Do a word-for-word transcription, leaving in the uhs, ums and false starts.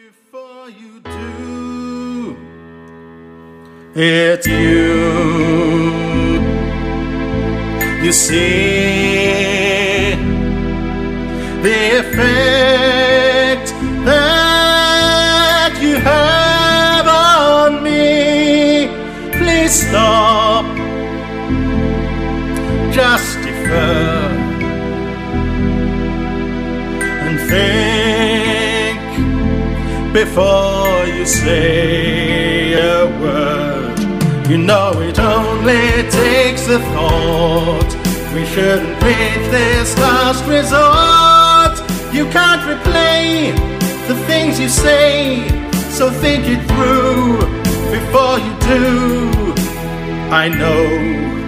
Before you do, it's you. You see the effect that you have on me. Please stop, just defer and think before you say a word. You know it only takes a thought. We shouldn't reach this last resort. You can't replay the things you say, so think it through before you do. I know